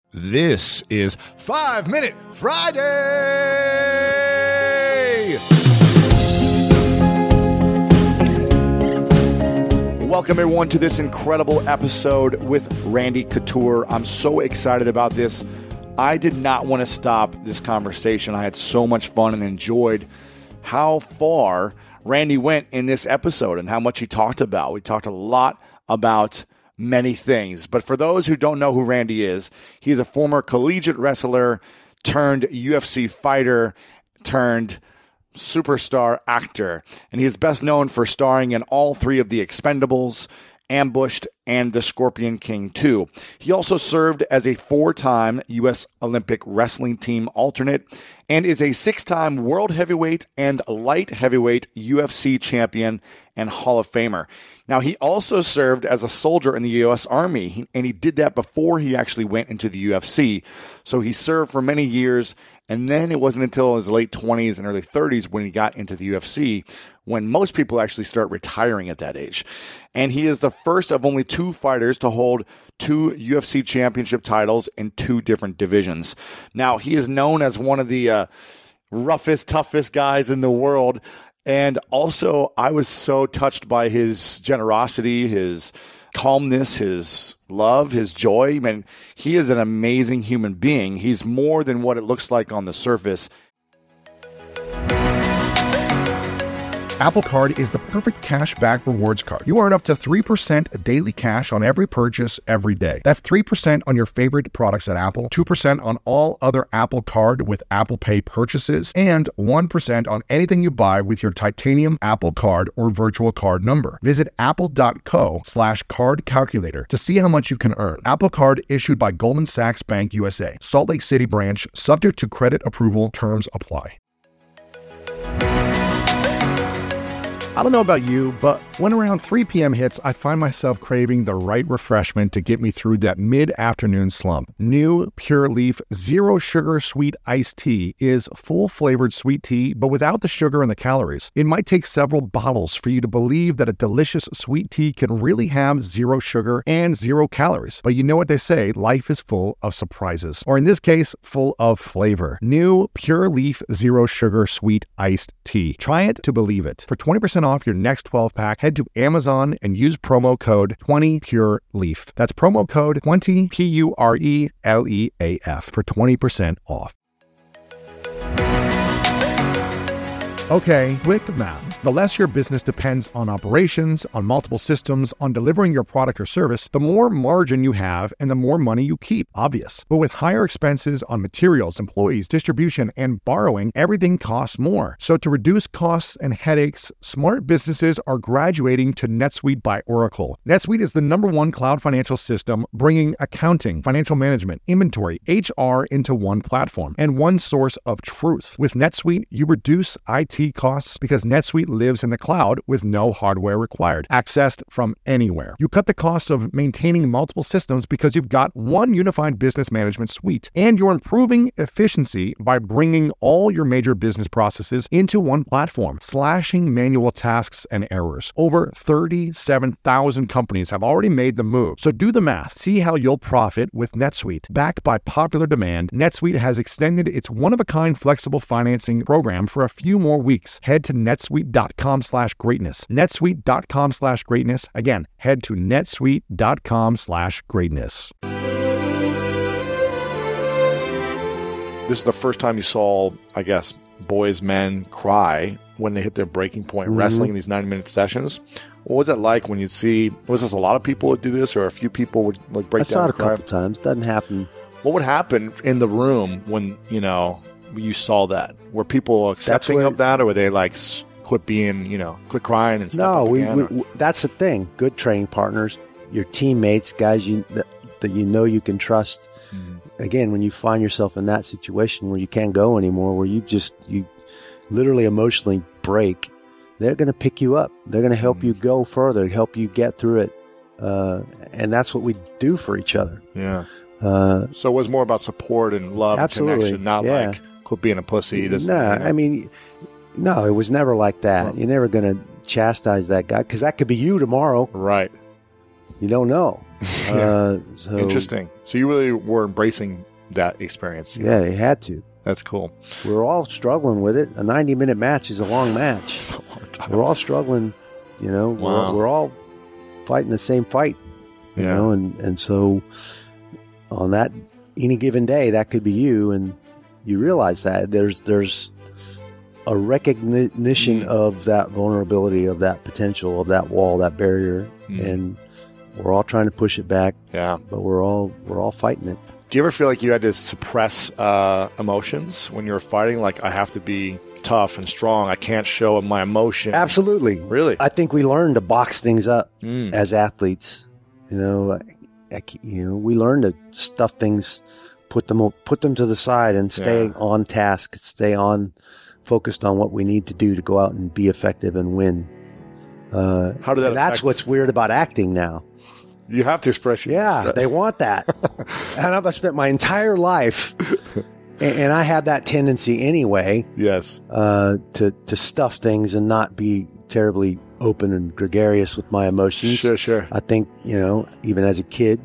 This is 5 Minute Friday! Welcome, everyone, to this incredible episode with Randy Couture. I'm so excited about this. I did not want to stop this conversation. I had so much fun and enjoyed how far Randy went in this episode and how much he talked about. We talked a lot about many things. But for those who don't know who Randy is, he's a former collegiate wrestler turned UFC fighter turned superstar actor. And he is best known for starring in all three of The Expendables, Ambushed, and The Scorpion King 2. He also served as a 4-time U.S. Olympic wrestling team alternate and is a 6-time world heavyweight and light heavyweight UFC champion and Hall of Famer. Now, he also served as a soldier in the U.S. Army, and he did that before he actually went into the UFC. So he served for many years, and then it wasn't until his late 20s and early 30s when he got into the UFC, when most people actually start retiring at that age. And he is the first of only 2 fighters to hold 2 UFC championship titles in 2 different divisions. Now, he is known as one of the roughest, toughest guys in the world. And also, I was so touched by his generosity, his calmness, his love, his joy. I mean, he is an amazing human being. He's more than what it looks like on the surface. Apple Card is the perfect cash back rewards card. You earn up to 3% daily cash on every purchase every day. That's 3% on your favorite products at Apple, 2% on all other Apple Card with Apple Pay purchases, and 1% on anything you buy with your titanium Apple Card or virtual card number. Visit apple.co/card calculator to see how much you can earn. Apple Card issued by Goldman Sachs Bank USA, Salt Lake City branch, subject to credit approval, terms apply. I don't know about you, but when around 3 p.m. hits, I find myself craving the right refreshment to get me through that mid-afternoon slump. New Pure Leaf Zero Sugar Sweet Iced Tea is full-flavored sweet tea, but without the sugar and the calories. It might take several bottles for you to believe that a delicious sweet tea can really have 0 sugar and 0 calories. But you know what they say, life is full of surprises. Or in this case, full of flavor. New Pure Leaf Zero Sugar Sweet Iced Tea. Try it to believe it. For 20% off your next 12-pack, head to Amazon and use promo code 20PureLeaf. That's promo code 20 PURELEAF for 20% off. Okay, quick math. The less your business depends on operations, on multiple systems, on delivering your product or service, the more margin you have and the more money you keep. Obvious. But with higher expenses on materials, employees, distribution, and borrowing, everything costs more. So to reduce costs and headaches, smart businesses are graduating to NetSuite by Oracle. NetSuite is the #1 cloud financial system, bringing accounting, financial management, inventory, HR into one platform and one source of truth. With NetSuite, you reduce IT costs because NetSuite lives in the cloud with no hardware required, accessed from anywhere. You cut the cost of maintaining multiple systems because you've got one unified business management suite, and you're improving efficiency by bringing all your major business processes into one platform, slashing manual tasks and errors. Over 37,000 companies have already made the move. So do the math. See how you'll profit with NetSuite. Backed by popular demand, NetSuite has extended its one-of-a-kind flexible financing program for a few more weeks. Head to netsuite.com/greatness. netsuite.com/greatness. Again, head to netsuite.com/greatness. This is the first time you saw, I guess, boys, men cry when they hit their breaking point wrestling in these 90-minute sessions. What was it like when you'd see, was this a lot of people would do this or a few people would like break down and cry? I saw it a couple times. Doesn't happen. What would happen in the room when, you saw that? Were people accepting of that, or were they like quit being, quit crying and stuff? No, that's the thing. Good training partners, your teammates, guys that you can trust. Mm-hmm. Again, when you find yourself in that situation where you can't go anymore, where you literally emotionally break, they're going to pick you up. They're going to help you go further, help you get through it. And that's what we do for each other. Yeah. So it was more about support and love and connection, not like quit being a pussy. No, it was never like that. You're never going to chastise that guy because that could be you tomorrow. Right. You don't know. So, Interesting. So you really were embracing that experience. Yeah, you had to. That's cool. We're all struggling with it. A 90-minute match is a long match. It's a long time. We're all struggling. Wow. We're all fighting the same fight. You know, and so on that any given day, that could be you, and you realize that there's a recognition of that vulnerability, of that potential, of that wall, that barrier, and we're all trying to push it back. Yeah, but we're all fighting it. Do you ever feel like you had to suppress emotions when you were fighting? Like, I have to be tough and strong. I can't show my emotion. Absolutely. Really? I think we learn to box things up as athletes. We learn to stuff things, put them to the side, and stay on task, stay on focused on what we need to do to go out and be effective and win. How did that? That's what's weird about acting now. You have to express yourself. Yeah, they want that. And I've spent my entire life, and I had that tendency anyway. Yes. To stuff things and not be terribly open and gregarious with my emotions. Sure. I think, even as a kid.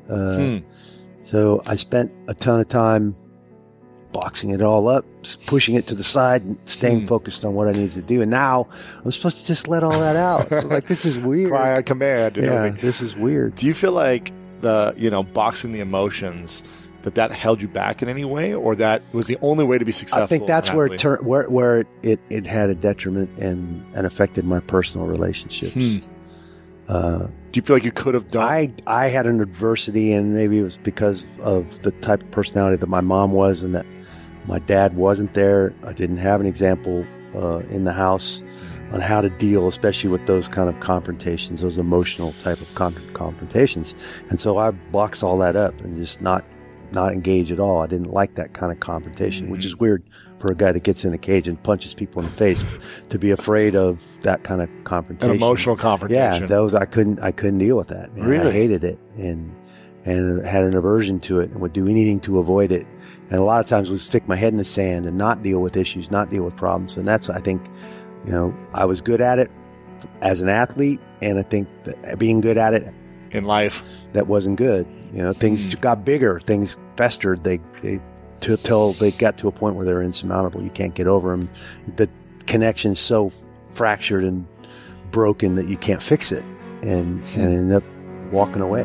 So I spent a ton of time boxing it all up, pushing it to the side, and staying focused on what I needed to do. And now I'm supposed to just let all that out. Like, this is weird. Cry on command. This is weird. Do you feel like boxing the emotions, that held you back in any way, or that was the only way to be successful? I think that's where it had a detriment and affected my personal relationships. Do you feel like you could have done? I had an adversity, and maybe it was because of the type of personality that my mom was, and that my dad wasn't there. I didn't have an example in the house on how to deal, especially with those kind of confrontations, those emotional type of confrontations. And so I boxed all that up and just not engage at all. I didn't like that kind of confrontation, which is weird for a guy that gets in a cage and punches people in the face to be afraid of that kind of confrontation. An emotional confrontation. Yeah, those I couldn't deal with that. Man. Really? I hated it and had an aversion to it and would do anything to avoid it. And a lot of times would stick my head in the sand and not deal with issues, not deal with problems. And that's, I think, I was good at it as an athlete, and I think that being good at it in life, that wasn't good. Things got bigger, things festered. Till they got to a point where they're insurmountable. You can't get over them. The connection's so fractured and broken that you can't fix it, and end up walking away.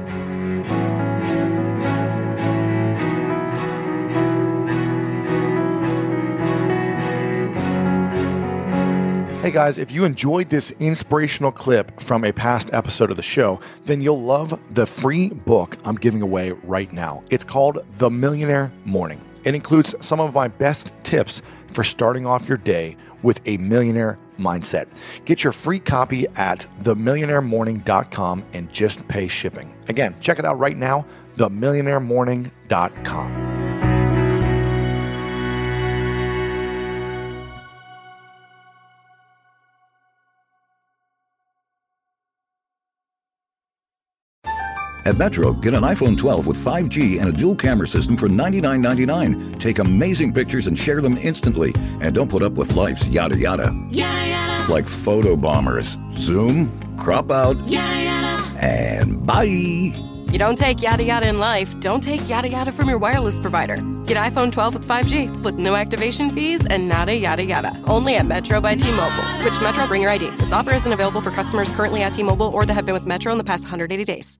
Hey guys, if you enjoyed this inspirational clip from a past episode of the show, then you'll love the free book I'm giving away right now. It's called The Millionaire Morning. It includes some of my best tips for starting off your day with a millionaire mindset. Get your free copy at themillionairemorning.com and just pay shipping. Again, check it out right now, themillionairemorning.com. At Metro, get an iPhone 12 with 5G and a dual camera system for $99.99. Take amazing pictures and share them instantly. And don't put up with life's yada yada. Yada yada. Like photo bombers. Zoom, crop out, Yada yada. and bye. You don't take yada yada in life, don't take yada yada from your wireless provider. Get iPhone 12 with 5G with no activation fees and nada yada yada. Only at Metro by T-Mobile. Switch to Metro, bring your ID. This offer isn't available for customers currently at T-Mobile or that have been with Metro in the past 180 days.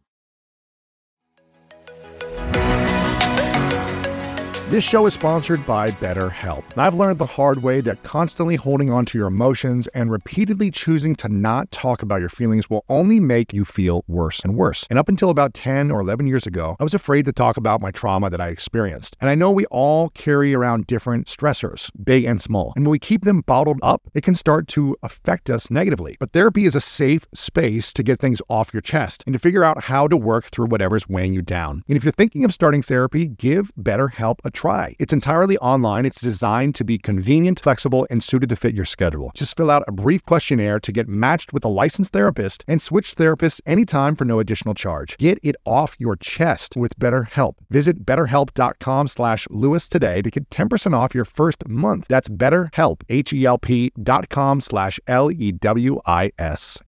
This show is sponsored by BetterHelp. I've learned the hard way that constantly holding on to your emotions and repeatedly choosing to not talk about your feelings will only make you feel worse and worse. And up until about 10 or 11 years ago, I was afraid to talk about my trauma that I experienced. And I know we all carry around different stressors, big and small. And when we keep them bottled up, it can start to affect us negatively. But therapy is a safe space to get things off your chest and to figure out how to work through whatever's weighing you down. And if you're thinking of starting therapy, give BetterHelp a try. It's entirely online. It's designed to be convenient, flexible, and suited to fit your schedule. Just fill out a brief questionnaire to get matched with a licensed therapist and switch therapists anytime for no additional charge. Get it off your chest with BetterHelp. Visit BetterHelp.com/Lewis today to get 10% off your first month. That's BetterHelp, HELP.com/LEWIS.